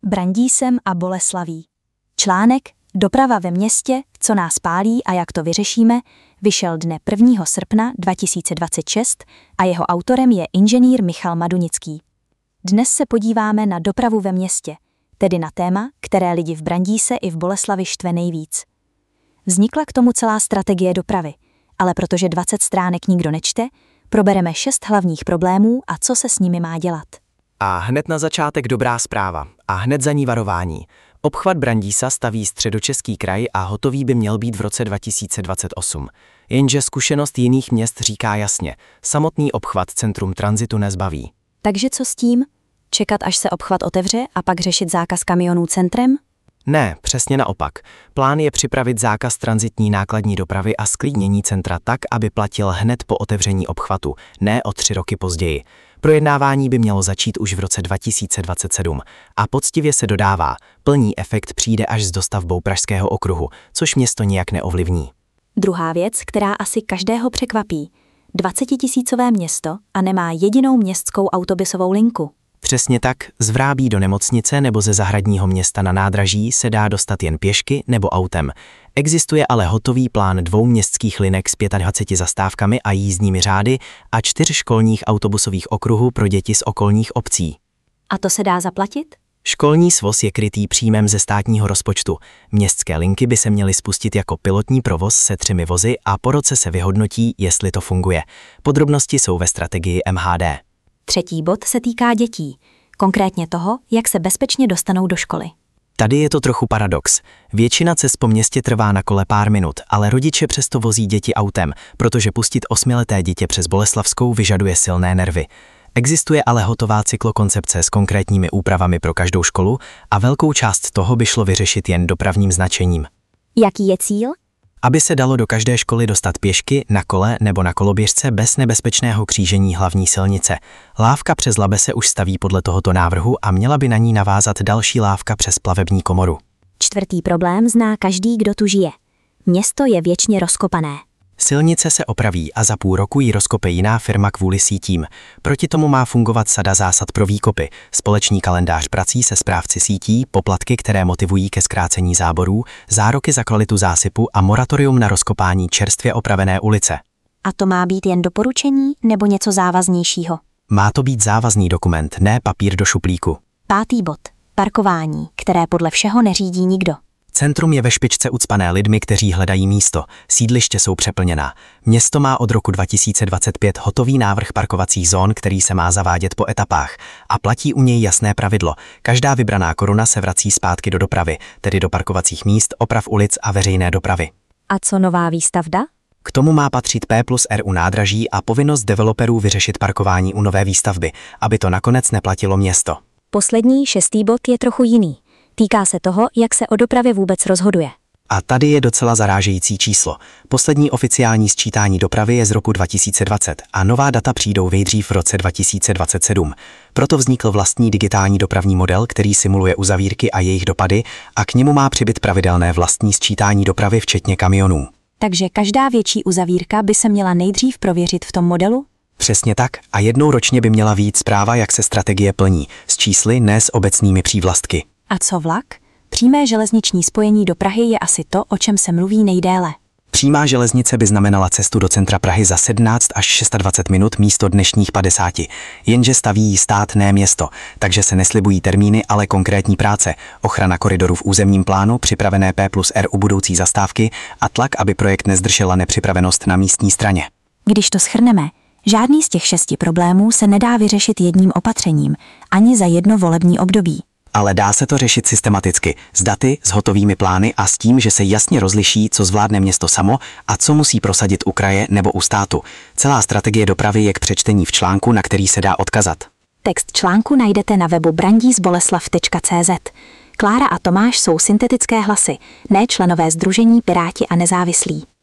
Brandýsem a Boleslaví. Článek Doprava ve městě, co nás pálí a jak to vyřešíme, vyšel dne 1. srpna 2026 a jeho autorem je inženýr Michal Madunický. Dnes se podíváme na dopravu ve městě, tedy na téma, které lidi v Brandýse i v Boleslavi štve nejvíc. Vznikla k tomu celá strategie dopravy, ale protože 20 stránek nikdo nečte, probereme 6 hlavních problémů a co se s nimi má dělat. A hned na začátek dobrá zpráva a hned za ní varování. Obchvat Brandýsa staví Středočeský kraj a hotový by měl být v roce 2028. Jenže zkušenost jiných měst říká jasně, samotný obchvat centrum tranzitu nezbaví. Takže co s tím? Čekat, až se obchvat otevře a pak řešit zákaz kamionů centrem? Ne, přesně naopak. Plán je připravit zákaz tranzitní nákladní dopravy a sklidnění centra tak, aby platil hned po otevření obchvatu, ne o 3 roky později. Projednávání by mělo začít už v roce 2027 a poctivě se dodává, plný efekt přijde až s dostavbou Pražského okruhu, což město nijak neovlivní. Druhá věc, která asi každého překvapí. 20tisícové město a nemá jedinou městskou autobusovou linku. Přesně tak, z Vrábí do nemocnice nebo ze zahradního města na nádraží se dá dostat jen pěšky nebo autem. Existuje ale hotový plán 2 městských linek s 25 zastávkami a jízdními řády a 4 školních autobusových okruhů pro děti z okolních obcí. A to se dá zaplatit? Školní svoz je krytý příjmem ze státního rozpočtu. Městské linky by se měly spustit jako pilotní provoz se 3 vozy a po roce se vyhodnotí, jestli to funguje. Podrobnosti jsou ve strategii MHD. Třetí bod se týká dětí, konkrétně toho, jak se bezpečně dostanou do školy. Tady je to trochu paradox. Většina cest po městě trvá na kole pár minut, ale rodiče přesto vozí děti autem, protože pustit 8leté dítě přes Boleslavskou vyžaduje silné nervy. Existuje ale hotová cyklokoncepce s konkrétními úpravami pro každou školu a velkou část toho by šlo vyřešit jen dopravním značením. Jaký je cíl? Aby se dalo do každé školy dostat pěšky, na kole nebo na koloběžce bez nebezpečného křížení hlavní silnice. Lávka přes Labe se už staví podle tohoto návrhu a měla by na ní navázat další lávka přes plavební komoru. Čtvrtý problém zná každý, kdo tu žije. Město je věčně rozkopané. Silnice se opraví a za půl roku ji rozkope jiná firma kvůli sítím. Proti tomu má fungovat sada zásad pro výkopy, společný kalendář prací se správci sítí, poplatky, které motivují ke zkrácení záborů, záruky za kvalitu zásypu a moratorium na rozkopání čerstvě opravené ulice. A to má být jen doporučení nebo něco závaznějšího? Má to být závazný dokument, ne papír do šuplíku. 5. bod. Parkování, které podle všeho neřídí nikdo. Centrum je ve špičce ucpané lidmi, kteří hledají místo. Sídliště jsou přeplněná. Město má od roku 2025 hotový návrh parkovacích zón, který se má zavádět po etapách. A platí u něj jasné pravidlo. Každá vybraná koruna se vrací zpátky do dopravy, tedy do parkovacích míst, oprav ulic a veřejné dopravy. A co nová výstavba? K tomu má patřit P+R u nádraží a povinnost developerů vyřešit parkování u nové výstavby, aby to nakonec neplatilo město. Poslední 6. bod je trochu jiný. Týká se toho, jak se o dopravě vůbec rozhoduje. A tady je docela zarážející číslo. Poslední oficiální sčítání dopravy je z roku 2020 a nová data přijdou nejdřív v roce 2027. Proto vznikl vlastní digitální dopravní model, který simuluje uzavírky a jejich dopady a k němu má přibýt pravidelné vlastní sčítání dopravy včetně kamionů. Takže každá větší uzavírka by se měla nejdřív prověřit v tom modelu? Přesně tak a jednou ročně by měla vyjít zpráva, jak se strategie plní, s čísly, ne s obecnými přívlastky. A co vlak? Přímé železniční spojení do Prahy je asi to, o čem se mluví nejdéle. Přímá železnice by znamenala cestu do centra Prahy za 17 až 26 minut místo dnešních 50. Jenže staví ji stát, ne město, takže se neslibují termíny, ale konkrétní práce, ochrana koridorů v územním plánu, připravené P+R u budoucí zastávky a tlak, aby projekt nezdržela nepřipravenost na místní straně. Když to shrneme, žádný z těch 6 problémů se nedá vyřešit jedním opatřením, ani za jedno volební období. Ale dá se to řešit systematicky, s daty, s hotovými plány a s tím, že se jasně rozliší, co zvládne město samo a co musí prosadit u kraje nebo u státu. Celá strategie dopravy je k přečtení v článku, na který se dá odkazat. Text článku najdete na webu brandisboleslav.cz. Klára a Tomáš jsou syntetické hlasy, ne členové sdružení Piráti a nezávislí.